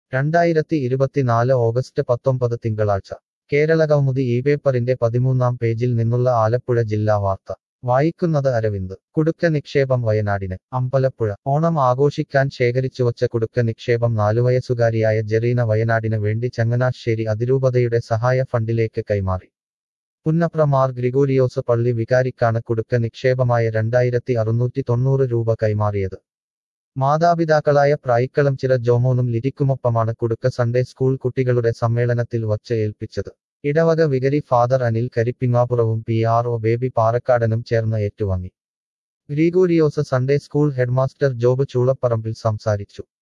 2024 August 19 തിങ്കളാഴ്ച കേരളകൗമുദി ഈ പേപ്പറിന്റെ 13-ാം പേജിൽ നിന്നുള്ള ആലപ്പുഴ ജില്ലാ വാർത്ത വായിക്കുന്നത് അരവിന്ദ് കുടുക്ക നിക്ഷേപം വയനാടിന് അമ്പലപ്പുഴ ഓണം ആഘോഷിക്കാൻ ശേഖരിച്ചുവച്ച കുടുക്ക നിക്ഷേപം 4 വയസ്സുകാരിയായ ജെറീന വയനാടിന് വേണ്ടി ചങ്ങനാശ്ശേരി അതിരൂപതയുടെ സഹായ ഫണ്ടിലേക്ക് കൈമാറി പുന്നപ്ര മാർ ഗ്രിഗോരിയോസ് പള്ളി വികാരിക്കാണ് കുടുക്ക നിക്ഷേപമായ 2690 രൂപ കൈമാറിയത് മാതാപിതാക്കളായ പ്രായിക്കളംചിറ ജോമോനും ലിറ്റിക്കുമൊപ്പമാണ് കുടുക്ക സൺഡേ സ്കൂൾ കുട്ടികളുടെ സമ്മേളനത്തിൽ വച്ച് ഏൽപ്പിച്ചത് ഇടവക വികരി ഫാദർ അനിൽ കരിപ്പിങ്ങാപുറവും PRO ബേബി പാറക്കാടനും ചേർന്ന് ഏറ്റുവാങ്ങി Gregorios Sunday school headmaster Job Choolaparambil സംസാരിച്ചു